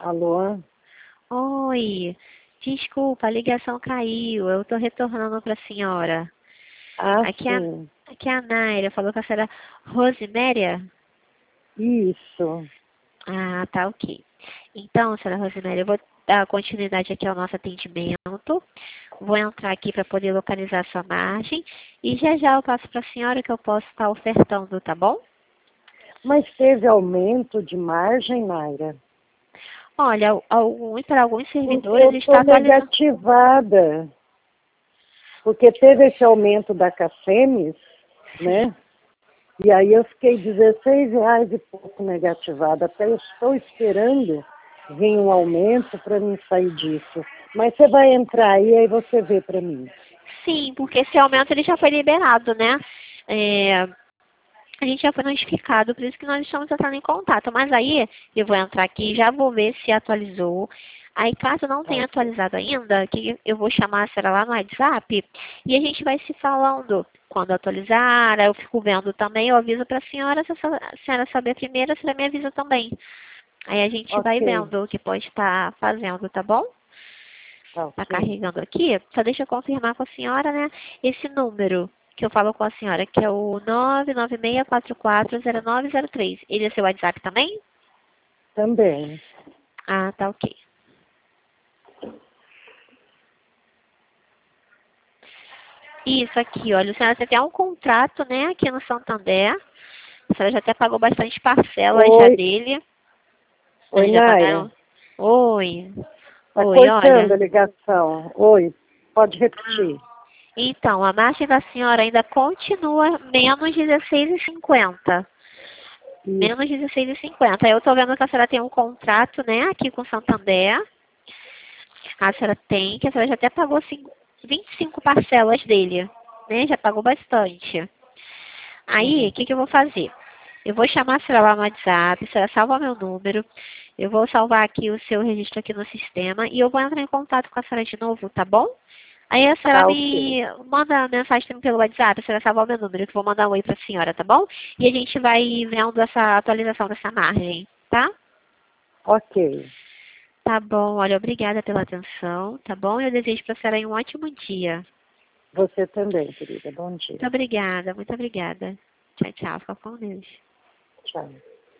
Alô? Oi, desculpa, a ligação caiu. Eu estou retornando para a senhora. Ah, Aqui é, sim. aqui é a Naira, falou que a senhora Rosiméria? Isso. Ah, tá ok. Então, senhora Rosiméria, eu vou dar continuidade aqui ao nosso atendimento. Vou entrar aqui para poder localizar a sua margem. E já já eu passo para a senhora que eu posso estar ofertando, tá bom? Mas teve aumento de margem, Naira? Olha, para alguns Porque servidores eu está estou atualizando. negativada. Porque teve esse aumento da Cacemes, Sim. né? E aí eu fiquei R$16 e pouco negativada. Até eu estou esperando vir um aumento para mim sair disso. Mas você vai entrar aí você vê para mim. Sim, porque esse aumento ele já foi liberado, né? A gente já foi notificado, por isso que nós estamos entrando em contato. Mas aí, eu vou entrar aqui, já vou ver se atualizou. Aí, caso não tenha Ok. atualizado ainda, que eu vou chamar a senhora lá no WhatsApp e a gente vai se falando. Quando atualizar, aí eu fico vendo também, eu aviso para a senhora, se a senhora saber primeiro, a senhora me avisa também. Aí a gente vai Ok. vendo o que pode estar fazendo, tá bom? Tá Ok. carregando aqui. Só deixa eu confirmar com a senhora, né? Esse número que eu falo com a senhora, que é o 996440903. Ele é seu WhatsApp também? Também. Ah, tá ok. Isso aqui, olha, a senhora tem até um contrato, né, aqui no Santander. A senhora já até pagou bastante parcelas já Oi. dele. Oi, Já Naira. pagaram? Oi. Tá Oi, cortando a olha. ligação. Oi. Pode repetir. Então, a margem da senhora ainda continua menos 16,50. Menos Isso. 16,50. Eu estou vendo que a senhora tem um contrato, né, aqui com o Santander. A senhora tem, que a senhora já até pagou 25 parcelas dele, né? Já pagou bastante. Aí, o Uhum. que eu vou fazer? Eu vou chamar a senhora lá no WhatsApp, a senhora salva meu número. Eu vou salvar aqui o seu registro aqui no sistema e eu vou entrar em contato com a senhora de novo, tá bom? Aí a senhora Tá ok. me manda mensagem também pelo WhatsApp, a senhora salva o meu número, que eu vou mandar um oi pra senhora, tá bom? E a gente vai vendo essa atualização dessa margem, tá? Ok. Tá bom, olha, obrigada pela atenção, tá bom? Eu desejo para a senhora um ótimo dia. Você também, querida. Bom dia. Muito obrigada, muito obrigada. Tchau, tchau, fica com Deus. Tchau.